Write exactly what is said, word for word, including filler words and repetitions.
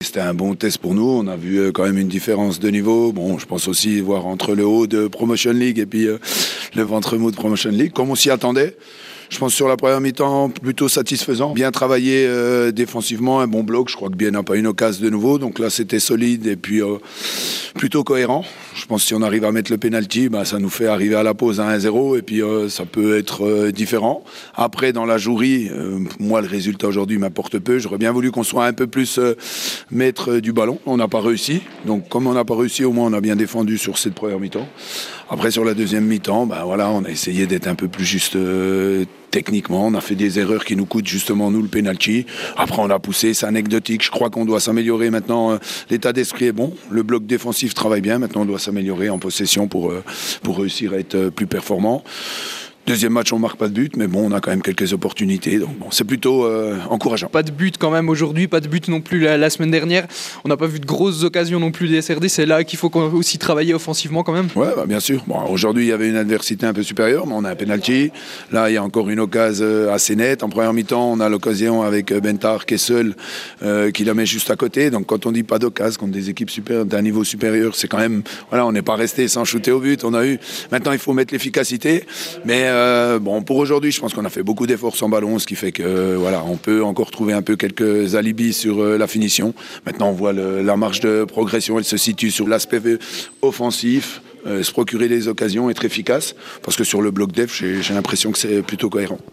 C'était un bon test pour nous, on a vu quand même une différence de niveau. Bon, je pense aussi voir entre le haut de Promotion League et puis euh, le ventre mou de Promotion League, comme on s'y attendait. Je pense sur la première mi-temps, plutôt satisfaisant. Bien travaillé euh, défensivement, un bon bloc. Je crois que Bien n'a pas une occasion de nouveau. Donc là, c'était solide et puis euh, plutôt cohérent. Je pense que si on arrive à mettre le penalty, bah, ça nous fait arriver à la pause à un zéro et puis euh, ça peut être euh, différent. Après, dans la jouerie, euh, moi, le résultat aujourd'hui m'apporte peu. J'aurais bien voulu qu'on soit un peu plus euh, maître du ballon. On n'a pas réussi. Donc, comme on n'a pas réussi, au moins, on a bien défendu sur cette première mi-temps. Après, sur la deuxième mi-temps, bah, voilà, on a essayé d'être un peu plus juste euh, techniquement. On a fait des erreurs qui nous coûtent justement, nous, le penalty. Après, on a poussé, c'est anecdotique. Je crois qu'on doit s'améliorer maintenant. L'état d'esprit est bon. Le bloc défensif travaille bien. Maintenant, on doit s'améliorer en possession pour, pour réussir à être plus performant. Deuxième match, on ne marque pas de but, mais bon, on a quand même quelques opportunités. Donc bon, c'est plutôt euh, encourageant. Pas de but quand même aujourd'hui, pas de but non plus la, la semaine dernière. On n'a pas vu de grosses occasions non plus des S R D. C'est là qu'il faut aussi travailler offensivement quand même. Ouais, bah, bien sûr. Bon, aujourd'hui, il y avait une adversité un peu supérieure, mais on a un penalty. Là, il y a encore une occasion assez nette. En première mi-temps, on a l'occasion avec Bentar qui est seul, euh, qui la met juste à côté. Donc quand on dit pas d'occasion contre des équipes supérieures, d'un niveau supérieur, c'est quand même... Voilà, on n'est pas resté sans shooter au but. On a eu... Maintenant, il faut mettre l'efficacité. Mais Euh, bon, pour aujourd'hui, je pense qu'on a fait beaucoup d'efforts sans ballon, ce qui fait que euh, voilà, on peut encore trouver un peu quelques alibis sur euh, la finition. Maintenant, on voit le, la marge de progression, elle se situe sur l'aspect offensif, euh, se procurer des occasions, être efficace, parce que sur le bloc def, j'ai, j'ai l'impression que c'est plutôt cohérent.